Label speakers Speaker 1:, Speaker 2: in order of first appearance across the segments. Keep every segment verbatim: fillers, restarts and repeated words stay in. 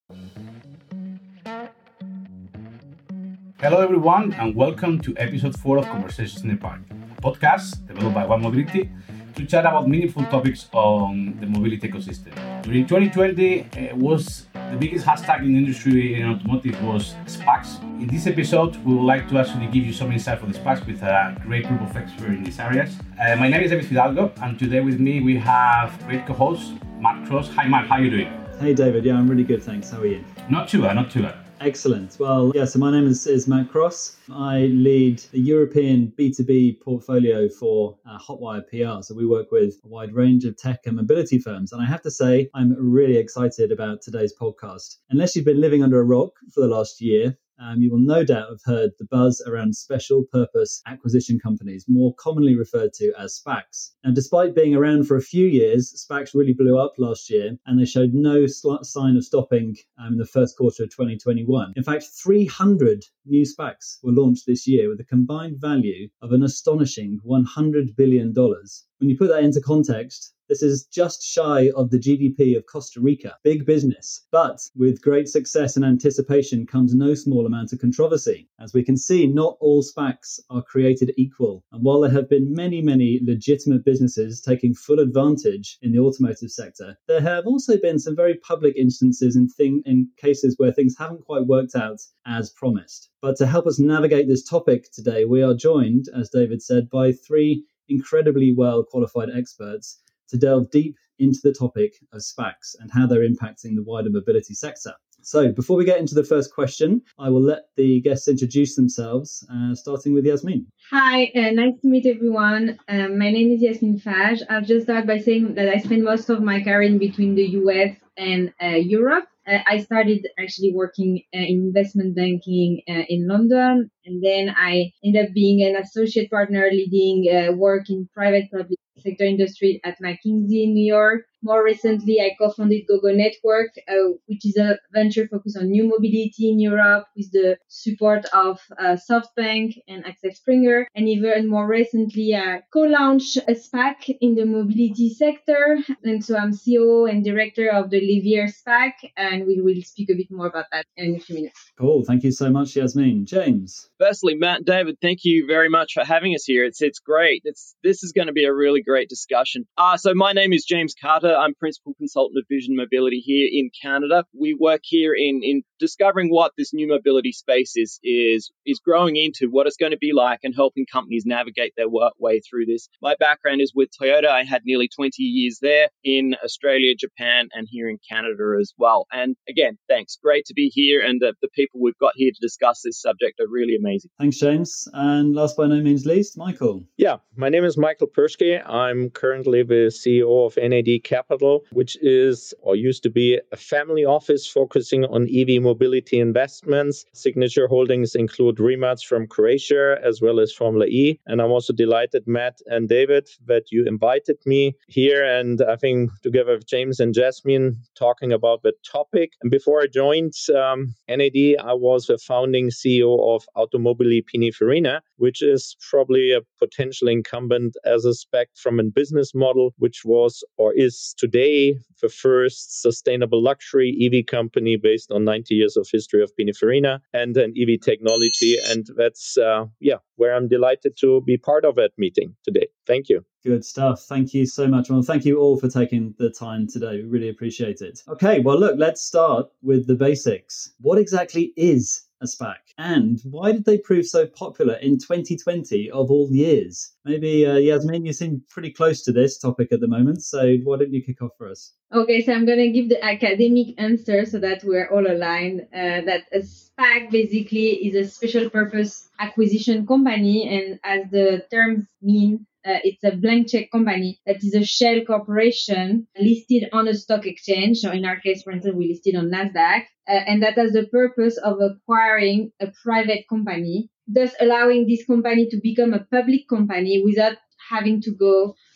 Speaker 1: Hello, everyone, and welcome to episode four of Conversations in the Park, a podcast developed by One Mobility to chat about meaningful topics on the mobility ecosystem. During twenty twenty, uh, was the biggest hashtag in the industry in automotive was SPACs. In this episode, we would like to actually give you some insight for the SPACs with a great group of experts in these areas. Uh, my name is David Fidalgo, and today with me we have great co-host Mark Cross. Hi, Mark. How are you doing?
Speaker 2: Hey, David. Yeah, I'm really good, thanks. How are you?
Speaker 1: Not too bad. Not too bad.
Speaker 2: Excellent. Well, yeah, so my name is, is Matt Cross. I lead the European B two B portfolio for uh, Hotwire P R. So we work with a wide range of tech and mobility firms. And I have to say, I'm really excited about today's podcast. Unless you've been living under a rock for the last year, Um, you will no doubt have heard the buzz around special purpose acquisition companies, more commonly referred to as SPACs. And despite being around for a few years, SPACs really blew up last year and they showed no sl- sign of stopping um, in the first quarter of twenty twenty-one. In fact, three hundred new SPACs were launched this year with a combined value of an astonishing one hundred billion dollars. When you put that into context, this is just shy of the G D P of Costa Rica. Big business. But with great success and anticipation comes no small amount of controversy. As we can see, not all SPACs are created equal. And while there have been many, many legitimate businesses taking full advantage in the automotive sector, there have also been some very public instances in, thing, in cases where things haven't quite worked out as promised. But to help us navigate this topic today, we are joined, as David said, by three incredibly well qualified experts to delve deep into the topic of SPACs and how they're impacting the wider mobility sector. So before we get into the first question, I will let the guests introduce themselves, uh, starting with Yasmin.
Speaker 3: Hi, uh, nice to meet everyone. Um, my name is Yasmin Faj. I'll just start by saying that I spent most of my career in between the U S and uh, Europe. Uh, I started actually working uh, in investment banking uh, in London, and then I ended up being an associate partner leading uh, work in private public sector industry at McKinsey in New York. More recently, I co-founded GoGo Network, uh, which is a venture focused on new mobility in Europe with the support of uh, SoftBank and Axel Springer. And even more recently, I co-launched a SPAC in the mobility sector. And so I'm C O O and director of the Livier SPAC, and we will speak a bit more about that in a few minutes.
Speaker 2: Cool. Thank you so much, Yasmin. James.
Speaker 4: Firstly, Matt and David, thank you very much for having us here. It's it's great. It's This is going to be a really great discussion. Uh, so my name is James Carter. I'm Principal Consultant of Vision Mobility here in Canada. We work here in, in discovering what this new mobility space is, is, is growing into, what it's going to be like, and helping companies navigate their way through this. My background is with Toyota. I had nearly twenty years there in Australia, Japan, and here in Canada as well. And again, thanks. Great to be here. And the, the people we've got here to discuss this subject are really amazing.
Speaker 2: Thanks, James. And last but no means least, Michael.
Speaker 5: Yeah, my name is Michael Persky. I'm currently the C E O of N A D Capital, which is or used to be a family office focusing on E V mobility investments. Signature holdings include Rimac from Croatia as well as Formula E. And I'm also delighted, Matt and David, that you invited me here. And I think together with James and Jasmine talking about the topic. And before I joined um, N A D, I was the founding C E O of Automobili Pininfarina, which is probably a potential incumbent as a SPAC from a business model, which was or is today the first sustainable luxury E V company based on ninety years of history of Pininfarina and an E V technology. And that's, uh, yeah, where I'm delighted to be part of that meeting today. Thank you.
Speaker 2: Good stuff. Thank you so much. Well, thank you all for taking the time today. We really appreciate it. Okay, well, look, let's start with the basics. What exactly is a SPAC? And why did they prove so popular in twenty twenty of all years? Maybe, uh, Yasmin, you seem pretty close to this topic at the moment, so why don't you kick off for us?
Speaker 3: Okay, so I'm going to give the academic answer so that we're all aligned, uh, that a SPAC basically is a special purpose acquisition company, and as the terms mean, Uh, it's a blank check company that is a shell corporation listed on a stock exchange. So in our case, for instance, we listed on NASDAQ, uh, and that has the purpose of acquiring a private company, thus allowing this company to become a public company without having to go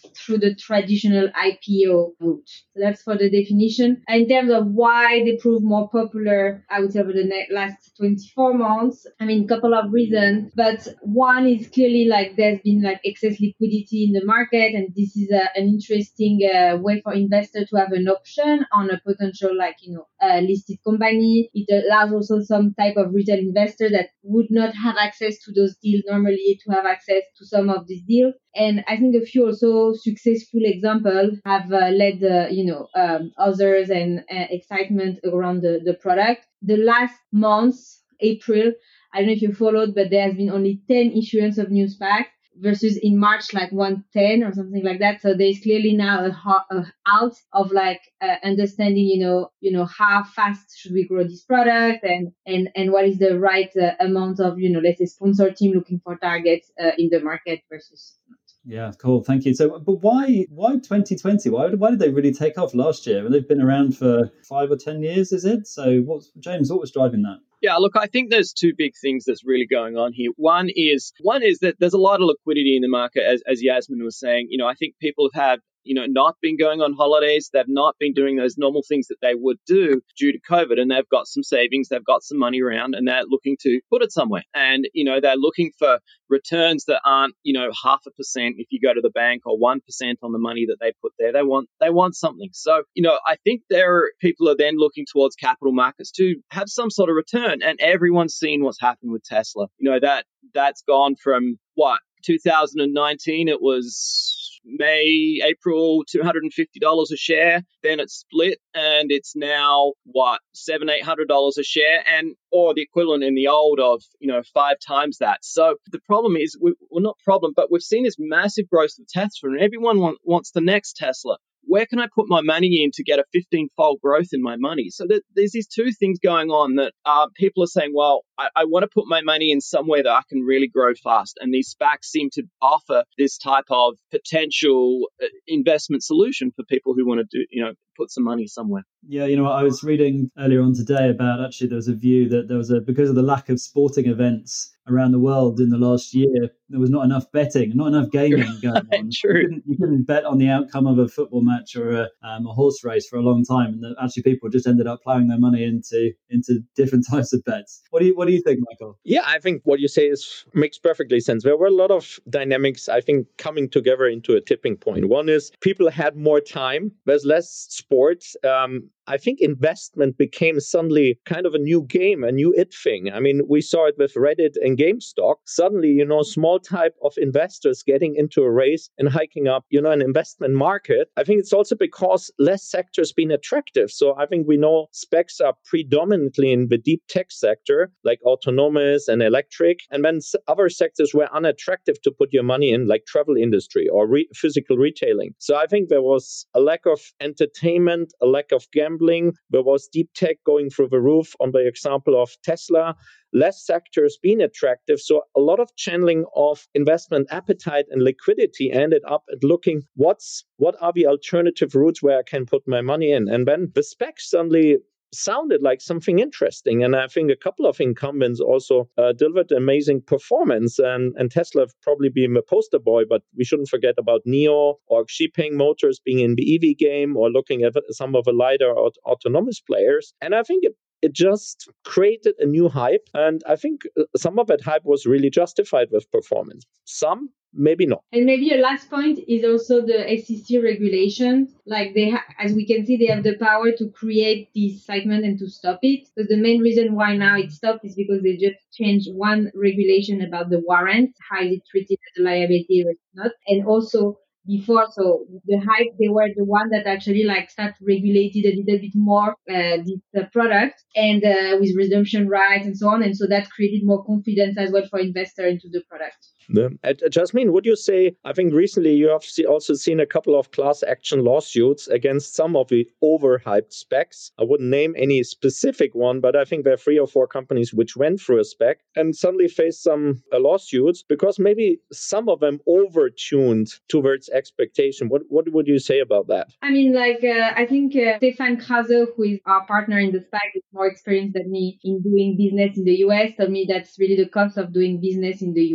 Speaker 3: through the traditional I P O route. So that's for the definition. In terms of why they prove more popular, I would say over the ne- last twenty-four months, I mean, a couple of reasons, but one is clearly like there's been like excess liquidity in the market, and this is a, an interesting uh, way for investors to have an option on a potential like, you know, uh, listed company. It allows also some type of retail investor that would not have access to those deals normally to have access to some of these deals. And I think a few also successful examples have uh, led, uh, you know, um, others and uh, excitement around the, the product. The last month, April, I don't know if you followed, but there has been only ten issuance of new SPACs versus in March, like one ten or something like that. So there's clearly now a, ho- a out of like uh, understanding, you know, you know, how fast should we grow this product and, and, and what is the right uh, amount of, you know, let's say sponsor team looking for targets uh, in the market versus not.
Speaker 2: Yeah, cool. Thank you. So, but why why twenty twenty? Why, why did they really take off last year? And they've been around for five or ten years, is it? So, what's James? What was driving that?
Speaker 4: Yeah, look, I think there's two big things that's really going on here. One is one is that there's a lot of liquidity in the market, as as Yasmin was saying. You know, I think people have had, you know, not been going on holidays. They've not been doing those normal things that they would do due to COVID. And they've got some savings, they've got some money around, and they're looking to put it somewhere. And, you know, they're looking for returns that aren't, you know, half a percent if you go to the bank or one percent on the money that they put there. They want, they want something. So, you know, I think there people are then looking towards capital markets to have some sort of return. And everyone's seen what's happened with Tesla. You know, that that's gone from what, two thousand nineteen, it was May, April, two hundred fifty dollars a share. Then it split and it's now what, seven, eight hundred dollars a share, and or the equivalent in the old of, you know, five times that. So the problem is, we, well, not problem, but we've seen this massive growth of Tesla, and everyone want, wants the next Tesla. Where can I put my money in to get a fifteen-fold growth in my money? So that there's these two things going on that uh, people are saying, well, I, I want to put my money in somewhere that I can really grow fast. And these SPACs seem to offer this type of potential uh, investment solution for people who want to do, you know, put some money somewhere.
Speaker 2: Yeah, you know, I was reading earlier on today about actually there was a view that there was a, because of the lack of sporting events around the world in the last year, there was not enough betting, not enough gaming going on.
Speaker 4: True.
Speaker 2: You couldn't, you couldn't bet on the outcome of a football match or a, um, a horse race for a long time, and the, actually people just ended up plowing their money into into different types of bets. What do you what do you think, Michael?
Speaker 5: Yeah, I think what you say is makes perfectly sense. There were a lot of dynamics, I think, coming together into a tipping point. One is people had more time. There's less sports. Um, I think investment became suddenly kind of a new game, a new it thing. I mean, we saw it with Reddit and GameStop. Suddenly, you know, small type of investors getting into a race and hiking up, you know, an investment market. I think it's also because less sectors being attractive. So I think we know specs are predominantly in the deep tech sector, like autonomous and electric. And then other sectors were unattractive to put your money in, like travel industry or re- physical retailing. So I think there was a lack of entertainment, a lack of gambling. There was deep tech going through the roof on the example of Tesla, less sectors being attractive. So a lot of channeling of investment appetite and liquidity ended up at looking what's what are the alternative routes where I can put my money in. And then the specs suddenly sounded like something interesting. And I think a couple of incumbents also uh, delivered amazing performance. And, and Tesla have probably been a poster boy, but we shouldn't forget about NIO or Xpeng Motors being in the E V game, or looking at some of the lighter aut- autonomous players. And I think it It just created a new hype. And I think some of that hype was really justified with performance. Some, maybe not.
Speaker 3: And maybe a last point is also the S E C regulation. Like they, ha- as we can see, they have the power to create this segment and to stop it. So the main reason why now it stopped is because they just changed one regulation about the warrant, how is it treated as a liability or not, and also before, so the hype, they were the one that actually like start regulated a little bit more uh, this uh, product, and uh, with redemption rights and so on, and so that created more confidence as well for investor into the product.
Speaker 5: Yeah. Uh, Jasmine, would you say, I think recently you have see, also seen a couple of class action lawsuits against some of the overhyped specs. I wouldn't name any specific one, but I think there are three or four companies which went through a spec and suddenly faced some uh, lawsuits because maybe some of them over-tuned towards expectation. What what would you say about that?
Speaker 3: I mean, like, uh, I think uh, Stefan Krause, who is our partner in the SPAC, is more experienced than me in doing business in the U S, told me that's really the cost of doing business in the U S.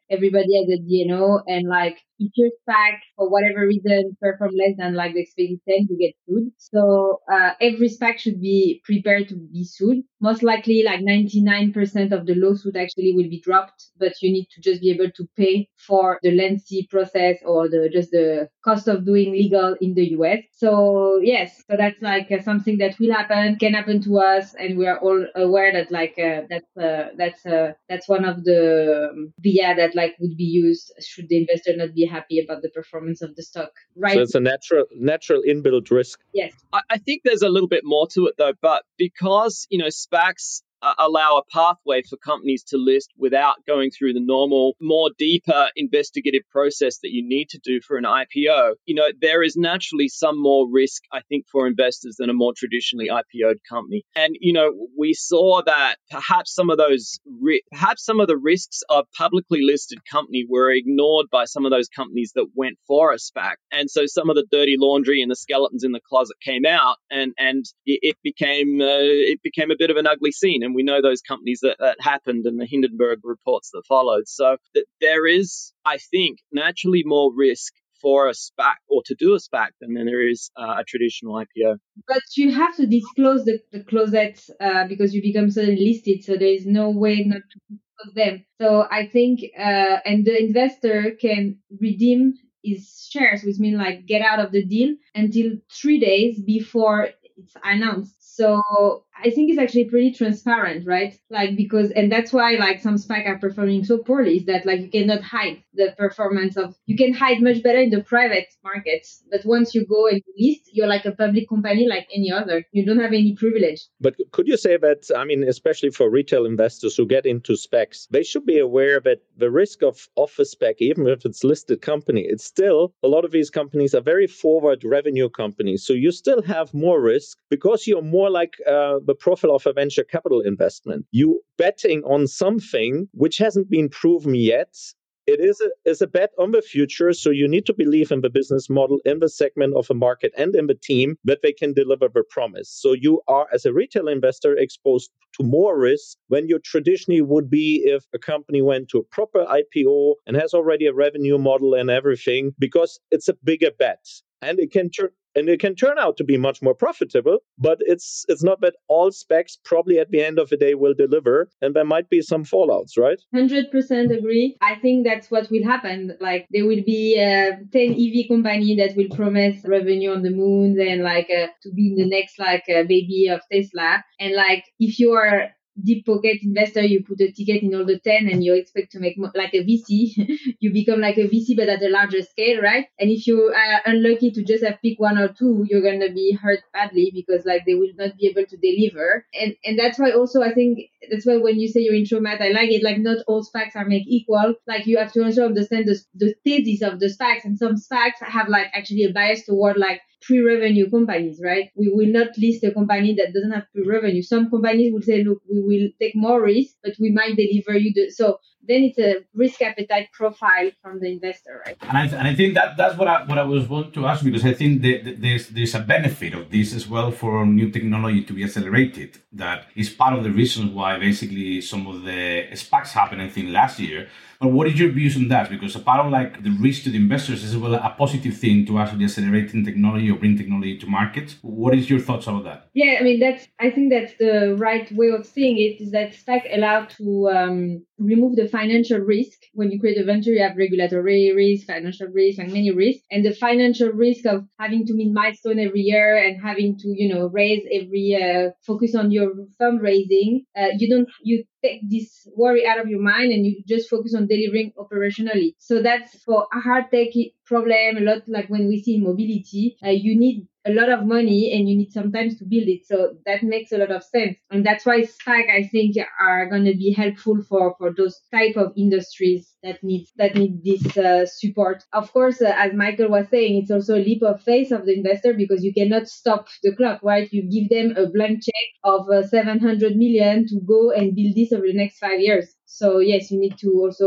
Speaker 3: everybody has a D N O, and like if your SPAC for whatever reason perform less than like the expected ten, you get sued. So uh, every SPAC should be prepared to be sued. Most likely, like ninety-nine percent of the lawsuit actually will be dropped, but you need to just be able to pay for the lengthy process or the just the cost of doing legal in the U S. So yes, so that's like uh, something that will happen, can happen to us, and we are all aware that like uh, that's uh, that's uh, that's one of the um, via that like would be used should the investor not be happy about the performance of the stock. Right.
Speaker 5: So it's a natural natural inbuilt risk.
Speaker 3: Yes.
Speaker 4: I, I think there's a little bit more to it though, but because, you know, SPACs uh, allow a pathway for companies to list without going through the normal, more deeper investigative process that you need to do for an I P O, you know, there is naturally some more risk, I think, for investors than a more traditionally I P O'd company. And, you know, we saw that perhaps some of those, ri- perhaps some of the risks of publicly listed company were ignored by some of those companies that went for a SPAC. And so some of the dirty laundry and the skeletons in the closet came out, and, and it, it became, uh, it became a bit of an ugly scene. And we know those companies that, that happened and the Hindenburg reports that followed. So th- there is, I think, naturally more risk for a SPAC or to do a SPAC than there is uh, a traditional I P O.
Speaker 3: But you have to disclose the, the closets uh, because you become suddenly listed. So there is no way not to disclose them. So I think, uh, and the investor can redeem his shares, which means like get out of the deal until three days before it's announced. So I think it's actually pretty transparent, right? Like because, and that's why like some SPAC are performing so poorly is that like you cannot hide the performance of, you can hide much better in the private markets. But once you go and list, you're like a public company like any other. You don't have any privilege.
Speaker 5: But could you say that, I mean, especially for retail investors who get into SPACs, they should be aware that the risk of, of a SPAC, even if it's listed company, it's still, a lot of these companies are very forward revenue companies. So you still have more risk because you're more like uh, the profile of a venture capital investment. You betting on something which hasn't been proven yet. It is a, is a bet on the future, so you need to believe in the business model, in the segment of a market, and in the team that they can deliver the promise. So you are, as a retail investor, exposed to more risk than you traditionally would be if a company went to a proper I P O and has already a revenue model and everything, because it's a bigger bet. And it can turn and it can turn out to be much more profitable, but it's it's not that all SPACs probably at the end of the day will deliver, and there might be some fallouts, right?
Speaker 3: one hundred percent agree. I think that's what will happen. Like there will be a ten E V company that will promise revenue on the moon and like uh, to be the next like uh, baby of Tesla. And like if you are deep pocket investor, you put a ticket in all the ten and you expect to make mo- like a V C, you become like a V C but at a larger scale, right? And if you are unlucky to just have pick one or two, you're gonna be hurt badly because like they will not be able to deliver. And and that's why also I think that's why when you say your intro, Matt, I like it. Like not all SPACs are made equal. Like you have to also understand the the thesis of the SPACs, and some SPACs have like actually a bias toward like pre-revenue companies, right? We will not list a company that doesn't have pre-revenue. Some companies will say, look, we will take more risk, but we might deliver you the, so then it's a risk appetite profile from the investor, right?
Speaker 1: And I, and I think that that's what I, what I was wanting to ask, because I think that that there's, there's a benefit of this as well for new technology to be accelerated. That is part of the reasons why basically some of the SPACs happened, I think, last year. But what is your views on that? Because a part of like the risk to the investors is as well a positive thing to actually accelerating technology or bring technology to market. What is your thoughts about that?
Speaker 3: Yeah, I mean, that's, I think that's the right way of seeing it, is that SPAC allow to um, remove the financial risk. When you create a venture, you have regulatory risk, financial risk, and many risks. And the financial risk of having to meet milestone every year and having to, you know, raise every, uh, focus on your fundraising, uh, you don't, you take this worry out of your mind and you just focus on delivering operationally. So that's for a hard tech problem, a lot like when we see mobility, uh, you need a lot of money and you need sometimes to build it. So that makes a lot of sense. And that's why SPAC, I think, are going to be helpful for, for those type of industries that need, that need this uh, support. Of course, uh, as Michael was saying, it's also a leap of faith of the investor because you cannot stop the clock, right? You give them a blank check of uh, seven hundred million to go and build this over the next five years. So yes, you need to also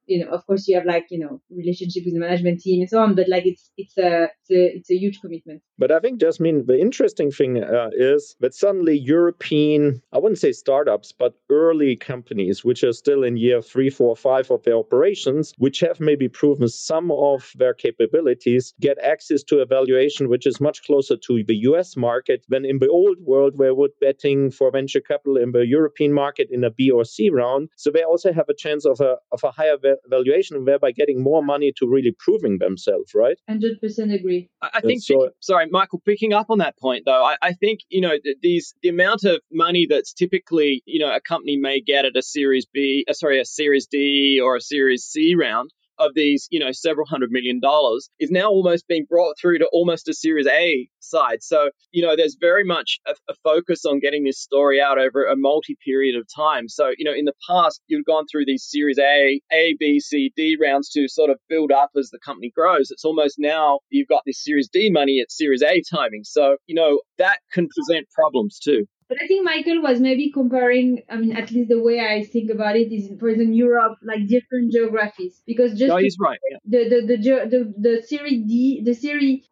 Speaker 3: you know, of course you have like, you know, relationship with the management team and so on, but like it's it's a it's a, it's a huge commitment.
Speaker 5: But I think, Jasmine, the interesting thing uh, is that suddenly European, I wouldn't say startups, but early companies, which are still in year three, four, five of their operations, which have maybe proven some of their capabilities, get access to a valuation which is much closer to the U S market than in the old world, where we're betting for venture capital in the European market in a B or C round. So they also have a chance of a of a higher va- valuation, thereby getting more money to really proving themselves, right?
Speaker 3: one hundred percent agree.
Speaker 4: I I think,
Speaker 5: so,
Speaker 4: sorry, Michael, picking up on that point, though, I, I think, you know, th- these the amount of money that's typically, you know, a company may get at a Series B, uh, sorry, a Series D or a Series C round of these, you know, several hundred million dollars is now almost being brought through to almost a Series A side. So, you know, there's very much a, a focus on getting this story out over a multi-period of time. So, you know, in the past, you've gone through these Series A, A, B, C, D rounds to sort of build up as the company grows. It's almost now you've got this Series D money at Series A timing. So, you know, that can present problems too.
Speaker 3: But I think Michael was maybe comparing, I mean, at least the way I think about it is, for example, Europe, like different geographies. Because just
Speaker 4: No,
Speaker 3: to-
Speaker 4: he's right. Yeah.
Speaker 3: the, the, the, the, the, the Series D, the Series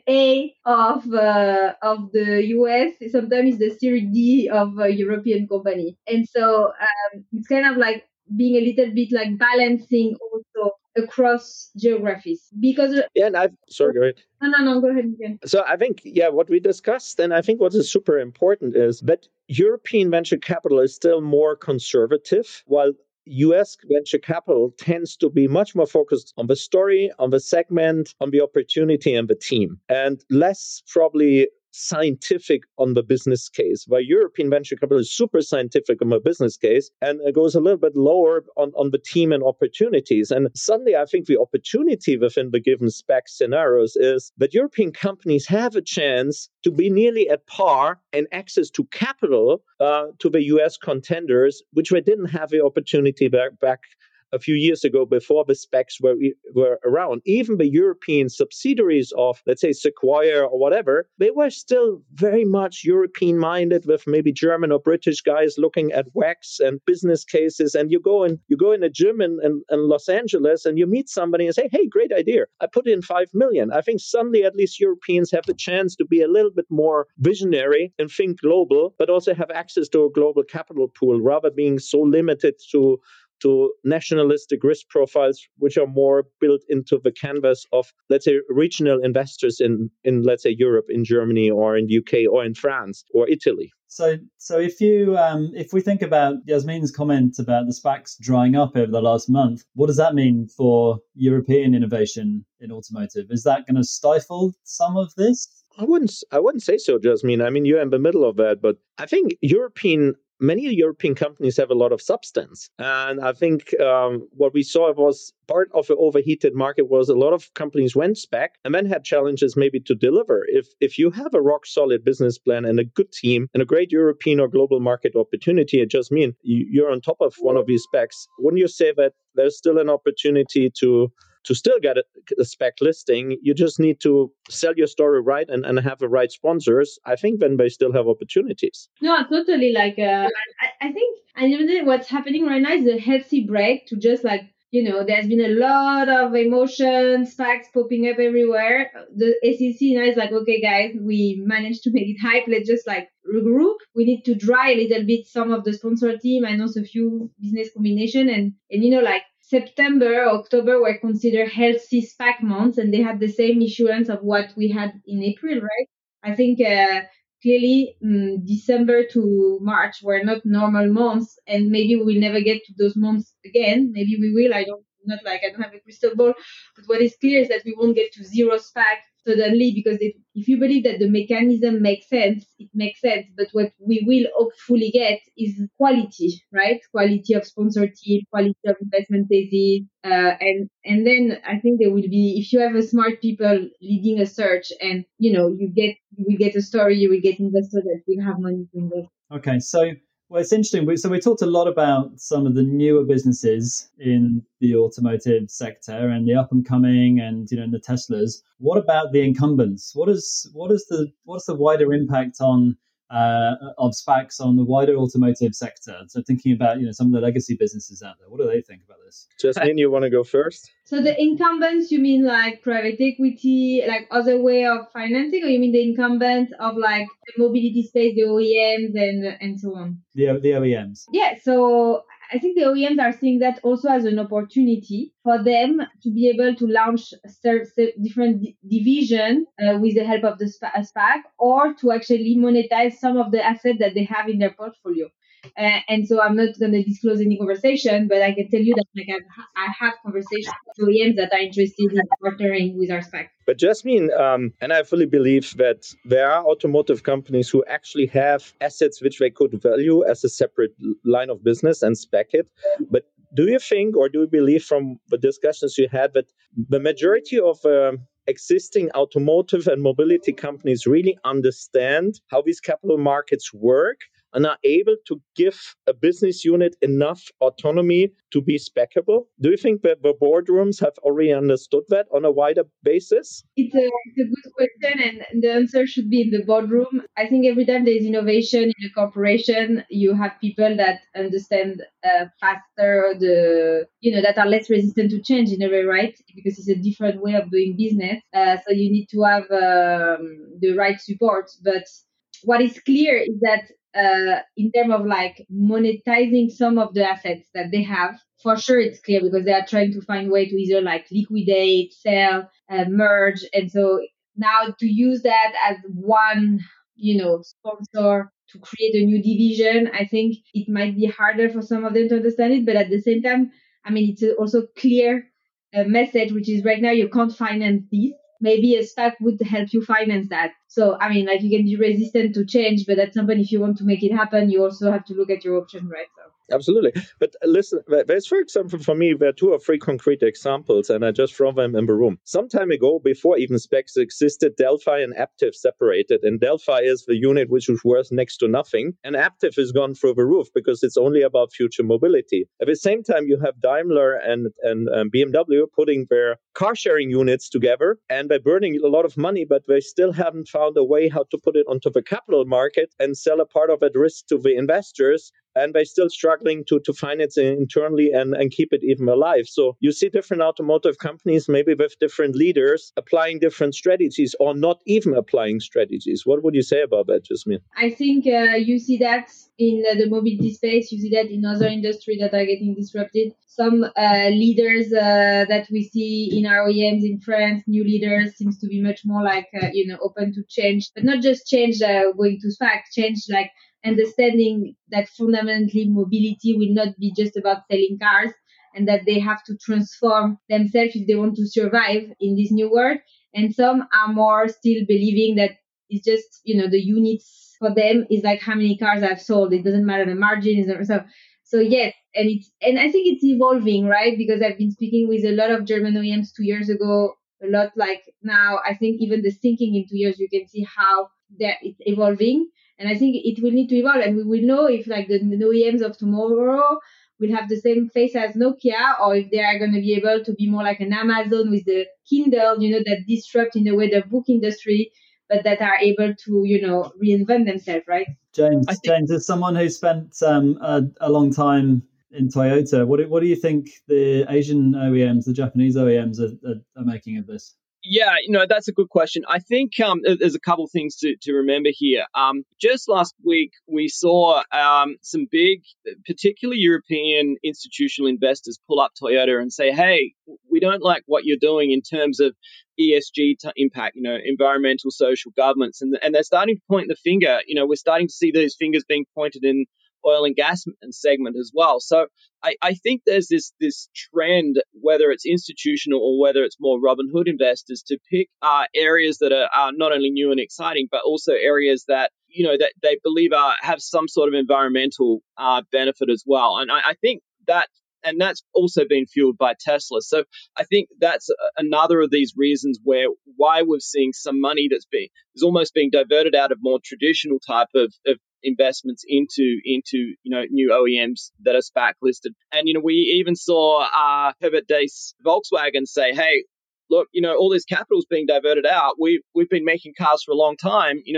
Speaker 3: A of uh, of the U S sometimes is the Series D of a European company. And so um, it's kind of like being a little bit like balancing also across geographies. Because,
Speaker 5: yeah, and I've, sorry, go ahead.
Speaker 3: no, no, no, go ahead again.
Speaker 5: So I think, yeah, what we discussed, and I think what is super important is that European venture capital is still more conservative, while U S venture capital tends to be much more focused on the story, on the segment, on the opportunity and the team, and less probably scientific on the business case, while European venture capital is super scientific on the business case and it goes a little bit lower on, on the team and opportunities. And suddenly I think the opportunity within the given spec scenarios is that European companies have a chance to be nearly at par and access to capital uh, to the U S contenders, which they didn't have the opportunity back, back a few years ago before the specs were were around. Even the European subsidiaries of, let's say, Sequoia or whatever, they were still very much European-minded with maybe German or British guys looking at W A Cs and business cases. And you go in, you go in a gym in, in, in Los Angeles and you meet somebody and say, hey, great idea. I put in five million. I think suddenly at least Europeans have the chance to be a little bit more visionary and think global, but also have access to a global capital pool rather being so limited to to nationalistic risk profiles, which are more built into the canvas of, let's say, regional investors in, in let's say, Europe, in Germany, or in the U K, or in France, or Italy.
Speaker 2: So, so if you, um, if we think about Jasmine's comment about the SPACs drying up over the last month, what does that mean for European innovation in automotive? Is that going to stifle some of this?
Speaker 5: I wouldn't, I wouldn't say so, Jasmine. I mean, you're in the middle of that, but I think European. Many European companies have a lot of substance. And I think um, what we saw was part of the overheated market was a lot of companies went SPAC and then had challenges maybe to deliver. If if you have a rock solid business plan and a good team and a great European or global market opportunity, it just means you're on top of one of these SPACs. Wouldn't you say that there's still an opportunity to to still get a, a SPAC listing? You just need to sell your story right and, and have the right sponsors. I think then they still have opportunities.
Speaker 3: No, totally. Like, uh, I, I think, and even what's happening right now is a healthy break to just like, you know, there's been a lot of emotions, facts popping up everywhere. The S E C now is like, okay, guys, we managed to make it hype. Let's just like regroup. We need to dry a little bit some of the sponsor team and also a few business combination. And, and, you know, like, September, October were considered healthy SPAC months, and they had the same issuance of what we had in April, right? I think uh, clearly um, December to March were not normal months, and maybe we will never get to those months again. Maybe we will. I don't, not like I don't have a crystal ball, but what is clear is that we won't get to zero SPAC suddenly, because if, if you believe that the mechanism makes sense, it makes sense. But what we will hopefully get is quality, right? Quality of sponsor team, quality of investment thesis. Uh, and, and then I think there will be, if you have a smart people leading a search and, you know, you get, you will get a story, you will get investors that will have money to invest.
Speaker 2: Okay. So, well, it's interesting. We, so we talked a lot about some of the newer businesses in the automotive sector and the up and coming, and you know, the Teslas. What about the incumbents? What is what is the what's the wider impact on uh, of SPACs on the wider automotive sector? So thinking about, you know, some of the legacy businesses out there, what do they think about this?
Speaker 5: Jasmine, you want to go first?
Speaker 3: So the incumbents, you mean like private equity, like other way of financing, or you mean the incumbents of like the mobility space, the O E Ms and and so on?
Speaker 2: The, the O E Ms.
Speaker 3: Yeah, so I think the O E Ms are seeing that also as an opportunity for them to be able to launch ser- ser- different d- division uh, with the help of the sp- SPAC, or to actually monetize some of the assets that they have in their portfolio. Uh, and so I'm not going to disclose any conversation, but I can tell you that like I've, I have conversations with O E Ms that are interested in partnering with our SPAC.
Speaker 5: But Jasmine, um, and I fully believe that there are automotive companies who actually have assets which they could value as a separate line of business and spec it. But do you think, or do you believe from the discussions you had, that the majority of um, existing automotive and mobility companies really understand how these capital markets work and are able to give a business unit enough autonomy to be speccable? Do you think that the boardrooms have already understood that on a wider basis?
Speaker 3: It's a, it's a good question, and the answer should be in the boardroom. I think every time there's innovation in a corporation, you have people that understand uh, faster the, you know, that are less resistant to change in a way, right? Because it's a different way of doing business. Uh, so you need to have um, the right support. But what is clear is that uh, in terms of like monetizing some of the assets that they have, for sure it's clear because they are trying to find way to either like liquidate, sell, uh, merge. And so now to use that as one, you know, sponsor to create a new division, I think it might be harder for some of them to understand it. But at the same time, I mean, it's also clear uh, message, which is right now you can't finance this. Maybe a SPAC would help you finance that. So, I mean, like you can be resistant to change, but at some point, if you want to make it happen, you also have to look at your option, right? So.
Speaker 5: Absolutely. But uh, listen, there's, for example, for me, there are two or three concrete examples, and I just throw them in the room. Some time ago, before even SPACs existed, Delphi and Aptiv separated. And Delphi is the unit which is worth next to nothing. And Aptiv is gone through the roof because it's only about future mobility. At the same time, you have Daimler and, and um, B M W putting their car sharing units together, and they're burning a lot of money, but they still haven't found a way how to put it onto the capital market and sell a part of it risk to the investors. And they're still struggling to, to finance it internally and, and keep it even alive. So you see different automotive companies, maybe with different leaders, applying different strategies or not even applying strategies. What would you say about that, Jasmine?
Speaker 3: I think uh, you see that in uh, the mobility space. You see that in other industries that are getting disrupted. Some uh, leaders uh, that we see in our O E Ms in France, new leaders, seems to be much more like, uh, you know, open to change, but not just change uh, going to SPAC, change like understanding that fundamentally mobility will not be just about selling cars, and that they have to transform themselves if they want to survive in this new world. And some are more still believing that it's just, you know, the units for them is like how many cars I've sold. It doesn't matter the margin. So, so yes, and it's and I think it's evolving, right? Because I've been speaking with a lot of German O E Ms two years ago. A lot like now, I think even the thinking in two years, you can see how that it's evolving. And I think it will need to evolve, and we will know if like the, the O E Ms of tomorrow will have the same face as Nokia, or if they are going to be able to be more like an Amazon with the Kindle, you know, that disrupt in a way the book industry, but that are able to, you know, reinvent themselves, right?
Speaker 2: James,
Speaker 4: think-
Speaker 2: James, as someone who spent um, a, a long time in Toyota, what do, what do you think the Asian O E Ms, the Japanese O E Ms are, are, are making of this?
Speaker 4: Yeah, you know, that's a good question. I think um, there's a couple of things to, to remember here. Um, just last week, we saw um, some big, particularly European institutional investors pull up Toyota and say, hey, we don't like what you're doing in terms of E S G t- impact, you know, environmental, social, governance. And, and they're starting to point the finger. You know, we're starting to see those fingers being pointed in oil and gas segment as well. So I, I think there's this this trend, whether it's institutional or whether it's more Robinhood investors, to pick uh, areas that are, are not only new and exciting, but also areas that, you know, that they believe are, have some sort of environmental uh, benefit as well. And I, I think that, and that's also been fueled by Tesla. So I think that's another of these reasons where why we're seeing some money that's being is almost being diverted out of more traditional type of, of investments into into you know new O E Ms that are SPAC listed. And you know we even saw uh, Herbert Diess Volkswagen say, hey, look, you know all this capital is being diverted out. We we've been making cars for a long time. You know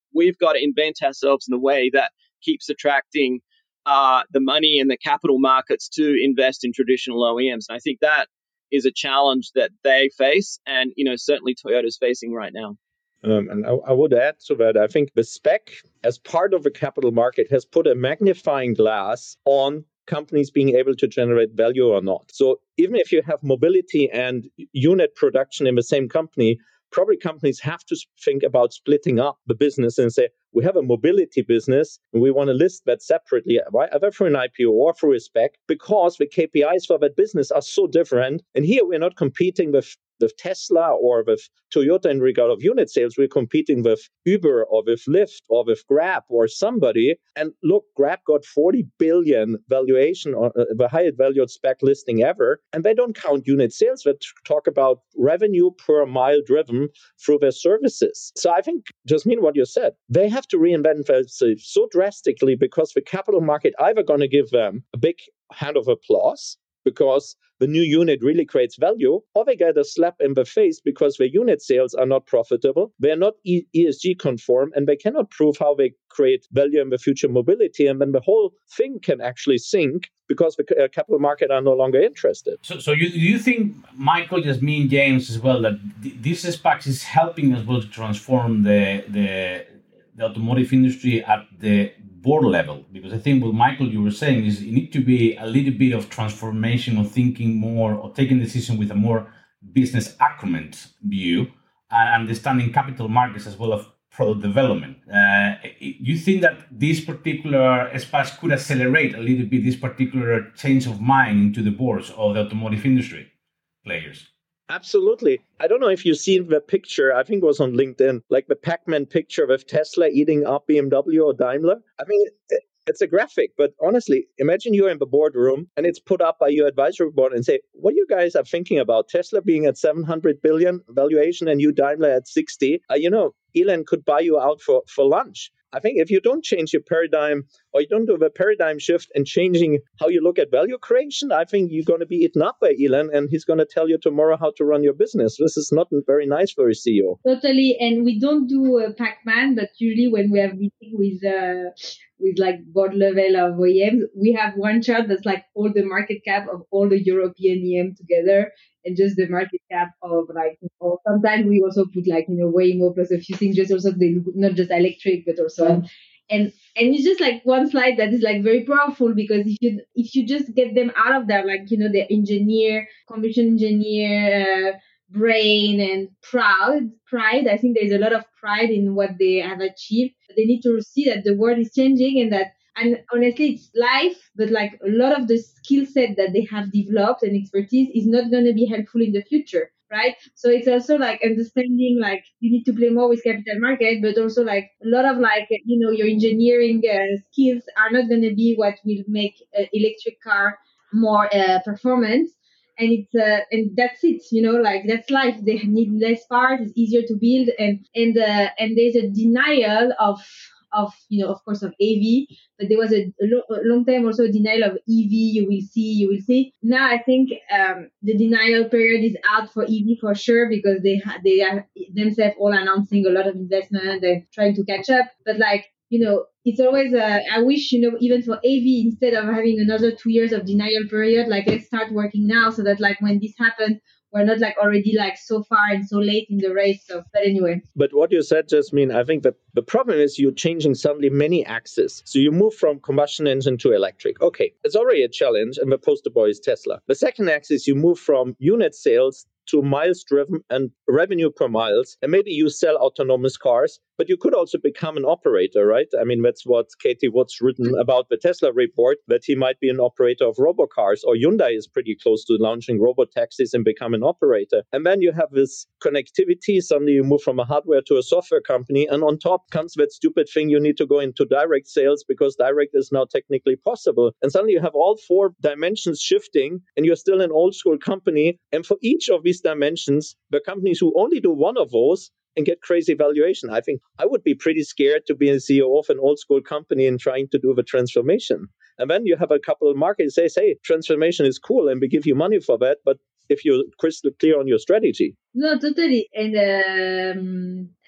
Speaker 4: we've got to invent ourselves in a way that keeps attracting uh, the money and the capital markets to invest in traditional O E Ms. And I think that is a challenge that they face, and you know certainly Toyota's facing right now.
Speaker 5: Um, and I, I would add to that, I think the SPAC, as part of the capital market, has put a magnifying glass on companies being able to generate value or not. So even if you have mobility and unit production in the same company, probably companies have to think about splitting up the business and say, we have a mobility business and we want to list that separately, either through an I P O or through a SPAC, because the K P Is for that business are so different. And here we're not competing with with Tesla or with Toyota in regard of unit sales. We're competing with Uber or with Lyft or with Grab or somebody. And look, Grab got forty billion valuation, or uh, the highest valued SPAC listing ever. And they don't count unit sales. They talk about revenue per mile driven through their services. So I think, Jasmine, what you said, they have to reinvent themselves so drastically because the capital market either going to give them a big hand of applause because the new unit really creates value, or they get a slap in the face because their unit sales are not profitable, they're not E S G conform, and they cannot prove how they create value in the future mobility. And then the whole thing can actually sink because the uh, capital market are no longer interested.
Speaker 1: So, so you, do you think, Michael, Jasmine, James, as well, that th- this SPAC is helping as well to transform the, the the automotive industry at the board level? Because I think what Michael, you were saying is you need to be a little bit of transformation or thinking more or taking decision with a more business acumen view and understanding capital markets as well as product development. Uh, you think that this particular SPAC could accelerate a little bit this particular change of mind into the boards of the automotive industry players?
Speaker 5: Absolutely. I don't know if you've seen the picture, I think it was on LinkedIn, like the Pac-Man picture with Tesla eating up B M W or Daimler. I mean, it, it's a graphic, but honestly, imagine you're in the boardroom and it's put up by your advisory board and say, what you guys are thinking about Tesla being at seven hundred billion valuation and you Daimler at sixty, uh, you know, Elon could buy you out for, for lunch. I think if you don't change your paradigm or you don't do the paradigm shift and changing how you look at value creation, I think you're going to be eaten up by Elon and he's going to tell you tomorrow how to run your business. This is not very nice for a C E O.
Speaker 3: Totally. And we don't do a Pac-Man, but usually when we have meeting with uh, with like board level of O E Ms, we have one chart that's like all the market cap of all the European E M together and just the market cap of like, or sometimes we also put like, you know, Waymo plus a few things, just also the, not just electric, but also, mm. and and it's just like one slide that is like very powerful because if you if you just get them out of there, like, you know, the engineer, combustion engineer, uh, brain and proud, pride, I think there's a lot of pride in what they have achieved. They need to see that the world is changing and that, and honestly, it's life, but like a lot of the skill set that they have developed and expertise is not going to be helpful in the future, right? So it's also like understanding, like you need to play more with capital market, but also like a lot of like, you know, your engineering uh, skills are not going to be what will make an electric car more uh, performance. And it's uh, and that's it, you know, like that's life. They need less parts, it's easier to build, and and uh, and there's a denial of of you know, of course, of A V, but there was a, a, lo- a long time also a denial of E V. You will see, you will see. Now I think um, the denial period is out for E V for sure because they ha- they are themselves all announcing a lot of investment and trying to catch up. But like, you know, it's always, uh, I wish, you know, even for A V, instead of having another two years of denial period, like let's start working now so that like when this happens, we're not like already like so far and so late in the race. So, but anyway.
Speaker 5: But what you said, Jasmine, I think that the problem is you're changing suddenly many axes. So you move from combustion engine to electric. Okay, it's already a challenge, and the poster boy is Tesla. The second axis, you move from unit sales to miles driven and revenue per miles. And maybe you sell autonomous cars, but you could also become an operator, right? I mean, that's what Katie Wood's written about the Tesla report, that he might be an operator of robocars, or Hyundai is pretty close to launching robotaxis and become an operator. And then you have this connectivity. Suddenly you move from a hardware to a software company. And on top comes that stupid thing, you need to go into direct sales because direct is now technically possible. And suddenly you have all four dimensions shifting and you're still an old school company. And for each of these dimensions, the companies who only do one of those and get crazy valuation. I think I would be pretty scared to be a C E O of an old school company and trying to do the transformation. And then you have a couple of markets say, hey, transformation is cool and we give you money for that. But if you're crystal clear on your strategy.
Speaker 3: No, totally. And um,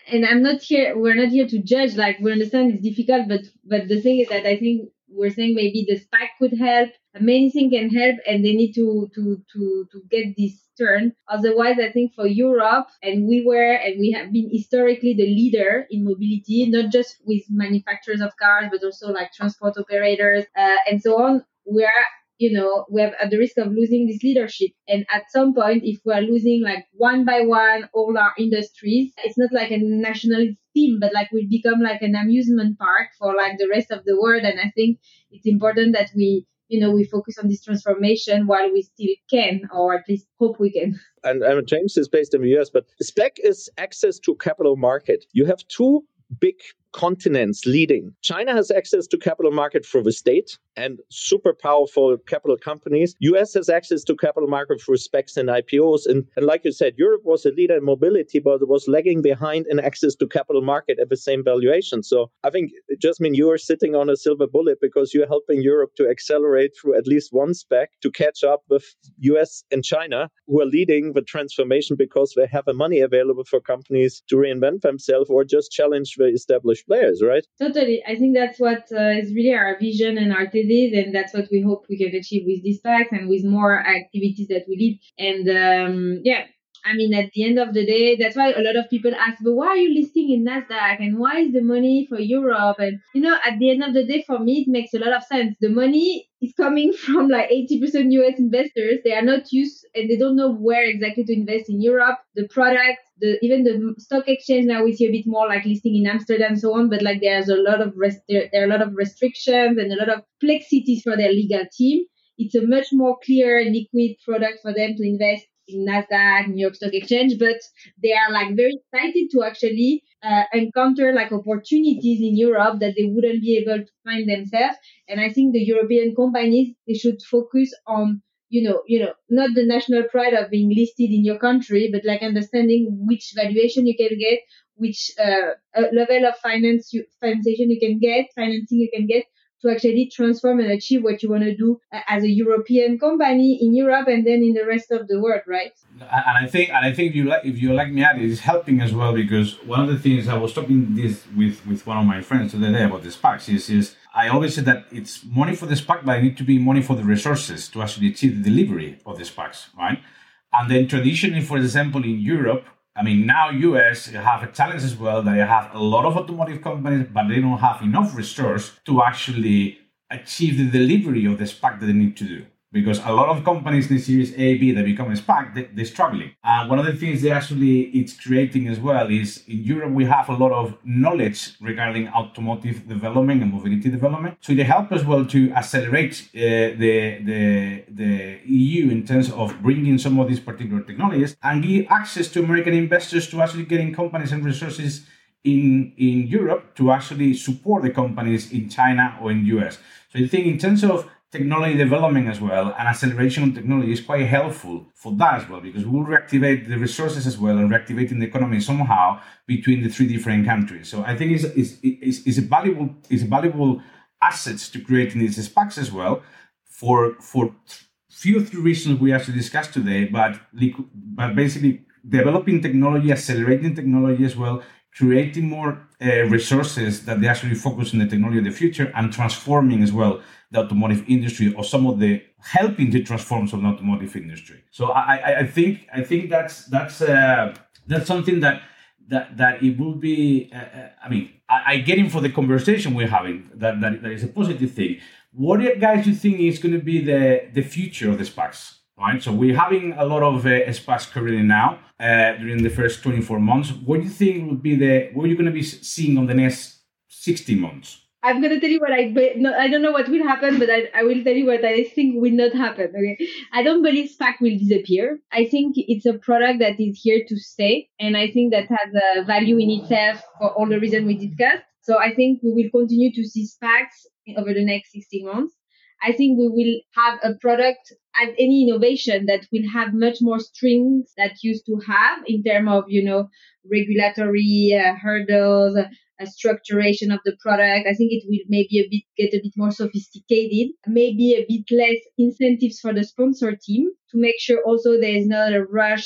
Speaker 3: and I'm not here, we're not here to judge, like we understand it's difficult, but but the thing is that I think we're saying maybe the SPAC could help, many things can help, and they need to to to to get this turn. Otherwise, I think for Europe, and we were and we have been historically the leader in mobility, not just with manufacturers of cars, but also like transport operators uh, and so on. We are, you know, we have at the risk of losing this leadership. And at some point, if we are losing like one by one all our industries, it's not like a nationalist theme, but like we become like an amusement park for like the rest of the world. And I think it's important that we, you know, we focus on this transformation while we still can, or at least hope we can.
Speaker 5: And, and James is based in the U S, but SPAC is access to capital market. You have two big continents leading. China has access to capital market for the state and super powerful capital companies. U S has access to capital market for SPACs and I P Os. And, and like you said, Europe was a leader in mobility, but it was lagging behind in access to capital market at the same valuation. So I think, Jasmine, you are sitting on a silver bullet because you're helping Europe to accelerate through at least one SPAC to catch up with U S and China, who are leading the transformation because they have the money available for companies to reinvent themselves or just challenge the established players, right?
Speaker 3: Totally. I think that's what uh, is really our vision and our thesis, and that's what we hope we can achieve with these packs and with more activities that we lead. And um, yeah, I mean, at the end of the day, that's why a lot of people ask, but why are you listing in NASDAQ? And why is the money for Europe? And, you know, at the end of the day, for me, it makes a lot of sense. The money is coming from like eighty percent U S investors. They are not used and they don't know where exactly to invest in Europe. The product, the even the stock exchange, now we see a bit more like listing in Amsterdam and so on. But like there's a lot of rest, there, there are a lot of restrictions and a lot of complexities for their legal team. It's a much more clear, liquid product for them to invest in NASDAQ, New York Stock Exchange, but they are like very excited to actually uh, encounter like opportunities in Europe that they wouldn't be able to find themselves. And I think the European companies, they should focus on, you know, you know, not the national pride of being listed in your country, but like understanding which valuation you can get, which uh, level of finance you, financiation you can get, financing you can get, to actually transform and achieve what you want to do as a European company in Europe and then in the rest of the world, right?
Speaker 1: And I think, and I think if you like, if you like me, it's helping as well, because one of the things I was talking this with, with one of my friends today about the SPACs is, is I always say that it's money for the SPAC, but it need to be money for the resources to actually achieve the delivery of the SPACs, right? And then traditionally, for example, in Europe, I mean, now U S have a challenge as well that they have a lot of automotive companies, but they don't have enough resource to actually achieve the delivery of the SPAC that they need to do. Because a lot of companies in the Series A, B that become a SPAC, they, they're struggling. And one of the things they actually it's creating as well is in Europe, we have a lot of knowledge regarding automotive development and mobility development. So they help as well to accelerate uh, the, the, the E U in terms of bringing some of these particular technologies and give access to American investors to actually getting companies and resources in, in Europe to actually support the companies in China or in U S. So I think in terms of technology development as well and acceleration of technology is quite helpful for that as well, because we will reactivate the resources as well and reactivating the economy somehow between the three different countries. So I think it's, it's, it's, it's a valuable it's a valuable assets to creating these SPACs as well for for few three reasons we actually discussed today, but but basically developing technology, accelerating technology as well, creating more uh, resources that they actually focus on the technology of the future and transforming as well the automotive industry, or some of the helping to transform some automotive industry. So I, I, I think I think that's that's uh, that's something that that that it will be. Uh, I mean, I, I get in for the conversation we're having. That that, that is a positive thing. What do you guys you think is going to be the the future of the SPACs? Right. So we're having a lot of uh, SPACs currently now uh, during the first twenty-four months. What do you think would be the what are you going to be seeing on the next sixty months?
Speaker 3: I'm going to tell you what I, no, I don't know what will happen, but I, I will tell you what I think will not happen. Okay, I don't believe SPAC will disappear. I think it's a product that is here to stay. And I think that has a value in itself for all the reasons we discussed. So I think we will continue to see SPACs over the next sixty months. I think we will have a product and any innovation that will have much more strings that used to have in terms of, you know, regulatory uh, hurdles, a structuration of the product. I think it will maybe a bit get a bit more sophisticated, maybe a bit less incentives for the sponsor team to make sure also there is not a rush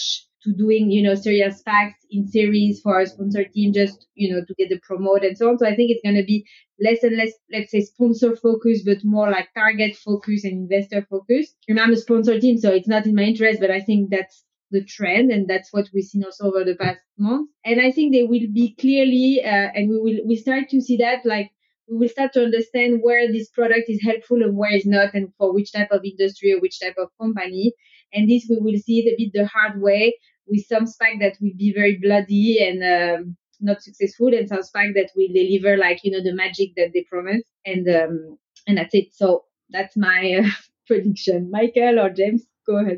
Speaker 3: to doing, you know, serious SPACs in series for our sponsor team, just, you know, to get the promote and so on. So I think it's going to be less and less, let's say, sponsor focused, but more like target focused and investor focused. And I'm a sponsor team, so it's not in my interest, but I think that's the trend, and that's what we've seen also over the past month. And I think they will be clearly, uh, and we will we start to see that, like, we will start to understand where this product is helpful and where it's not, and for which type of industry or which type of company. And this we will see it a bit the hard way, with some SPAC that will be very bloody and um, not successful, and some SPAC that will deliver, like, you know, the magic that they promise. And um, and that's it. So that's my uh, prediction. Michael or James, go ahead.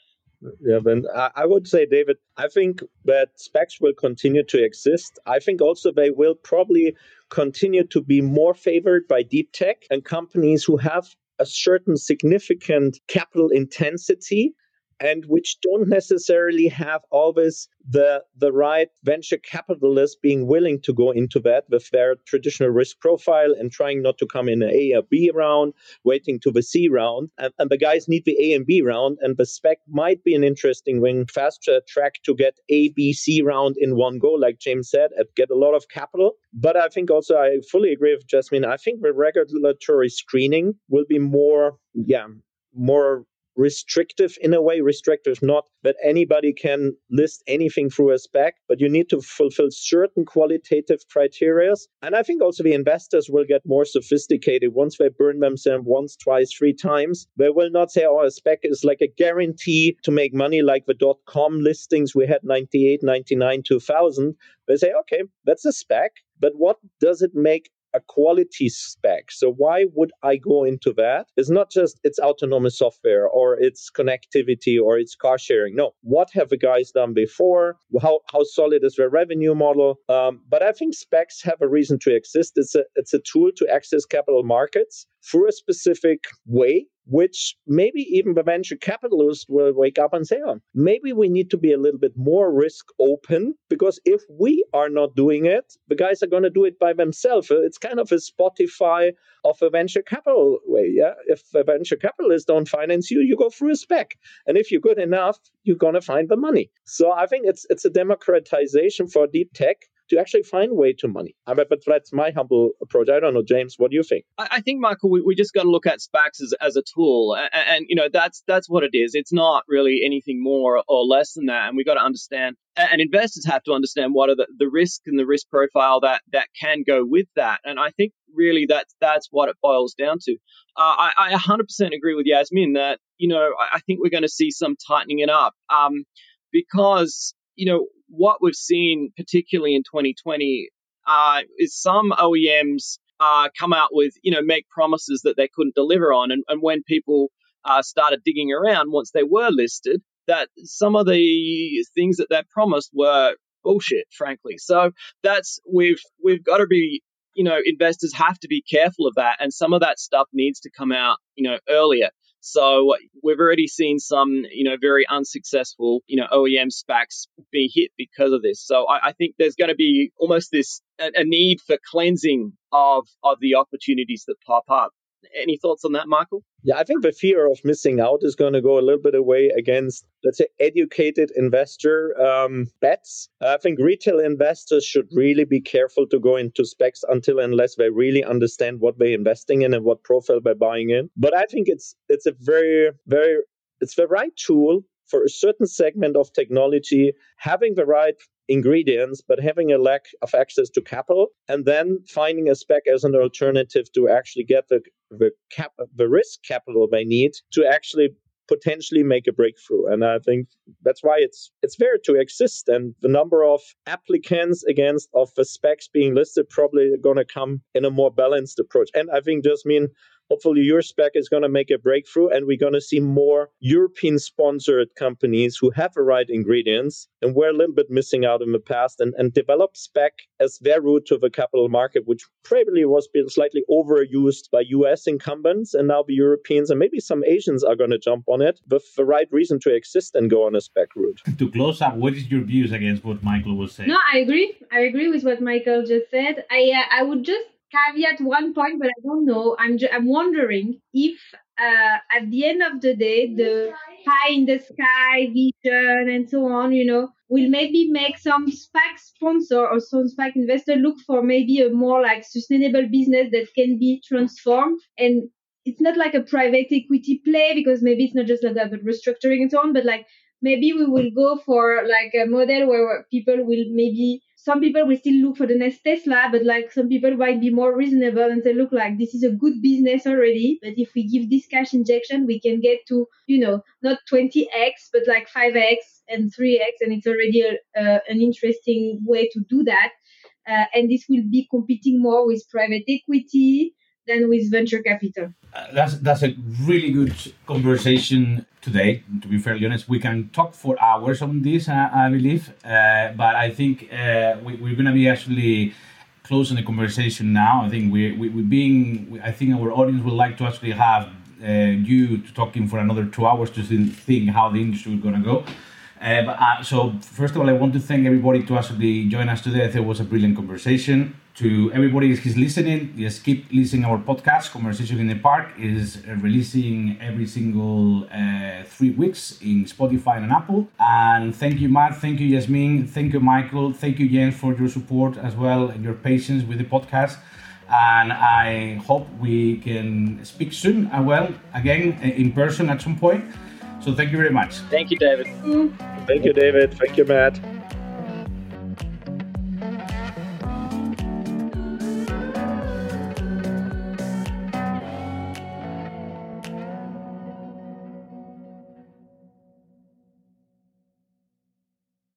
Speaker 5: Yeah, then I would say, David, I think that SPACs will continue to exist. I think also they will probably continue to be more favored by deep tech and companies who have a certain significant capital intensity and which don't necessarily have always the the right venture capitalists being willing to go into that with their traditional risk profile and trying not to come in an A or B round, waiting to the C round. And, and the guys need the A and B round, and the SPAC might be an interesting wing fast track to get A, B, C round in one go, like James said, and get a lot of capital. But I think also, I fully agree with Jasmine, I think the regulatory screening will be more, yeah, more restrictive in a way. Restrictive, not that anybody can list anything through a SPAC, but you need to fulfill certain qualitative criteria. And I think also the investors will get more sophisticated once they burn themselves once, twice, three times. They will not say, oh, a SPAC is like a guarantee to make money like the dot-com listings we had ninety-eight, ninety-nine, two thousand. They say, okay, that's a SPAC, but what does it make a quality SPAC? So why would I go into that? It's not just it's autonomous software or it's connectivity or it's car sharing. No, what have the guys done before? How how solid is their revenue model? Um, but I think SPACs have a reason to exist. It's a it's a tool to access capital markets through a specific way, which maybe even the venture capitalists will wake up and say, oh, maybe we need to be a little bit more risk open, because if we are not doing it, the guys are going to do it by themselves. It's kind of a Spotify of a venture capital way. Yeah, if the venture capitalists don't finance you, you go through a SPAC. And if you're good enough, you're going to find the money. So I think it's it's a democratization for deep tech to actually find way to money. I mean, but that's my humble approach. I don't know, James, what do you think?
Speaker 4: I, I think, Michael, we, we just got to look at SPACs as, as a tool. And, and, you know, that's that's what it is. It's not really anything more or less than that. And we got to understand, and investors have to understand what are the, the risk and the risk profile that, that can go with that. And I think really that's, that's what it boils down to. Uh, I, I one hundred percent agree with Yasmin that, you know, I, I think we're going to see some tightening it up um, because, you know, what we've seen, particularly in twenty twenty, uh, is some O E Ms uh, come out with, you know, make promises that they couldn't deliver on. And, and when people uh, started digging around once they were listed, that some of the things that they promised were bullshit, frankly. So that's, we've we've got to be, you know, investors have to be careful of that. And some of that stuff needs to come out, you know, earlier. So we've already seen some, you know, very unsuccessful, you know, O E M SPACs be hit because of this. So I, I think there's going to be almost this a, a need for cleansing of of the opportunities that pop up. Any thoughts on that, Michael?
Speaker 5: Yeah, I think the fear of missing out is going to go a little bit away against, let's say, educated investor um, bets. I think retail investors should really be careful to go into SPACs until unless they really understand what they're investing in and what profile they're buying in. But I think it's it's a very, very, it's the right tool for a certain segment of technology, having the right ingredients, but having a lack of access to capital, and then finding a SPAC as an alternative to actually get the the cap the risk capital they need to actually potentially make a breakthrough. And I think that's why it's it's there to exist. And the number of applicants against of the SPACs being listed probably going to come in a more balanced approach. And I think just mean hopefully your SPAC is going to make a breakthrough, and we're going to see more European-sponsored companies who have the right ingredients, and we're a little bit missing out in the past, and, and develop SPAC as their route to the capital market, which probably was slightly overused by U S incumbents, and now the Europeans and maybe some Asians are going to jump on it with the right reason to exist and go on a SPAC route.
Speaker 1: To close up, what is your views against what Michael was saying?
Speaker 3: No, I agree. I agree with what Michael just said. I uh, I would just caveat one point, but I don't know. I'm ju- I'm wondering if uh, at the end of the day, the pie in the sky vision and so on, you know, will maybe make some SPAC sponsor or some SPAC investor look for maybe a more like sustainable business that can be transformed. And it's not like a private equity play because maybe it's not just like that, but restructuring and so on, but like maybe we will go for like a model where people will maybe, some people will still look for the next Tesla, but like some people might be more reasonable and say, look, like this is a good business already, but if we give this cash injection, we can get to, you know, not twenty x, but like five x and three x, and it's already a, uh, an interesting way to do that. Uh, and this will be competing more with private equity than with venture capital.
Speaker 1: Uh, that's that's a really good conversation today. To be fairly honest, we can talk for hours on this, uh, I believe. Uh, but I think uh, we, we're going to be actually closing the conversation now. I think we we we being. I think our audience would like to actually have uh, you to talking for another two hours to think how the industry is going to go. Uh, but, uh, so first of all, I want to thank everybody to actually join us today. I think it was a brilliant conversation. To everybody who's listening, just keep listening our podcast. Conversation in the Park is uh, releasing every single uh, three weeks in Spotify and Apple. And thank you, Matt. Thank you, Yasmin. Thank you, Michael. Thank you, James, for your support as well and your patience with the podcast. And I hope we can speak soon, uh, well, again, in person at some point. So thank you very much.
Speaker 4: Thank you, David.
Speaker 3: Mm.
Speaker 5: Thank you, David. Thank you, Matt.